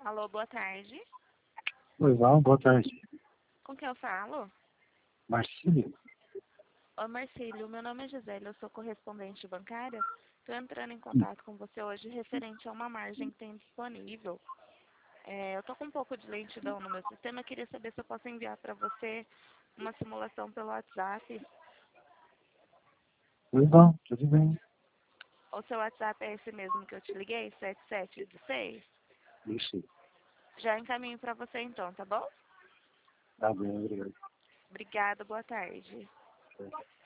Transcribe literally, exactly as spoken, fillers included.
Alô, boa tarde. Oi, Val, boa tarde. Com quem eu falo? Marcílio? Oi, Marcílio. Meu nome é Gisele, eu sou correspondente bancária. Estou entrando em contato com você hoje referente a uma margem que tem disponível. É, eu estou com um pouco de lentidão no meu sistema. Eu queria saber se eu posso enviar para você uma simulação pelo WhatsApp. Oi, Val, tudo bem? O seu WhatsApp é esse mesmo que eu te liguei, sete sete um seis? Isso, Já encaminho para você então, tá bom? tá bem, obrigado. Obrigada, boa tarde.